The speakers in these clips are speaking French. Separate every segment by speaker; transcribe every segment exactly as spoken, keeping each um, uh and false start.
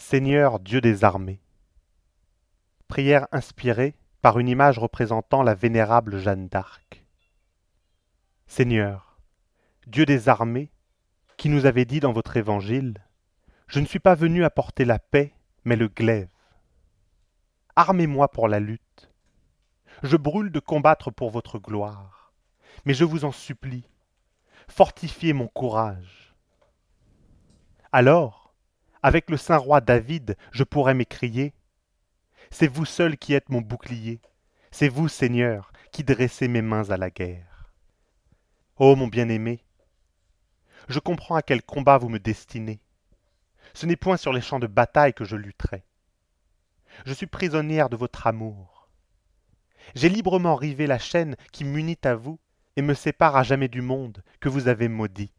Speaker 1: Seigneur Dieu des armées. Prière inspirée par une image représentant la vénérable Jeanne d'Arc. Seigneur, Dieu des armées, qui nous avez dit dans votre évangile, je ne suis pas venu apporter la paix, mais le glaive. Armez-moi pour la lutte. Je brûle de combattre pour votre gloire, mais je vous en supplie, fortifiez mon courage. Alors, avec le saint roi David, je pourrais m'écrier, c'est vous seul qui êtes mon bouclier, c'est vous, Seigneur, qui dressez mes mains à la guerre. Ô mon bien-aimé, je comprends à quel combat vous me destinez. Ce n'est point sur les champs de bataille que je lutterai. Je suis prisonnière de votre amour. J'ai librement rivé la chaîne qui m'unit à vous et me sépare à jamais du monde que vous avez maudit.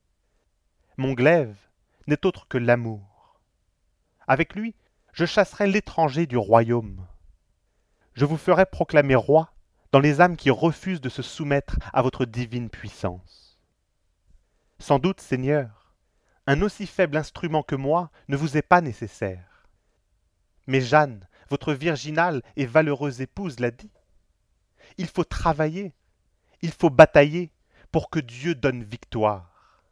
Speaker 1: Mon glaive n'est autre que l'amour. Avec lui, je chasserai l'étranger du royaume. Je vous ferai proclamer roi dans les âmes qui refusent de se soumettre à votre divine puissance. Sans doute, Seigneur, un aussi faible instrument que moi ne vous est pas nécessaire. Mais Jeanne, votre virginale et valeureuse épouse, l'a dit. Il faut travailler, il faut batailler pour que Dieu donne victoire.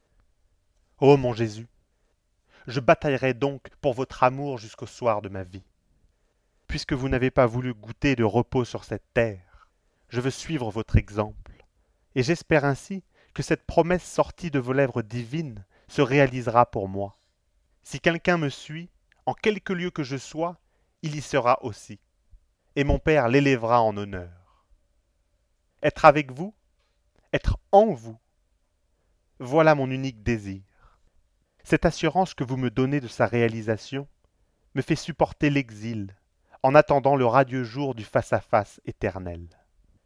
Speaker 1: Ô mon Jésus, je bataillerai donc pour votre amour jusqu'au soir de ma vie. Puisque vous n'avez pas voulu goûter de repos sur cette terre, je veux suivre votre exemple, et j'espère ainsi que cette promesse sortie de vos lèvres divines se réalisera pour moi. Si quelqu'un me suit, en quelque lieu que je sois, il y sera aussi, et mon Père l'élèvera en honneur. Être avec vous, être en vous, voilà mon unique désir. Cette assurance que vous me donnez de sa réalisation me fait supporter l'exil, en attendant le radieux jour du face-à-face éternel.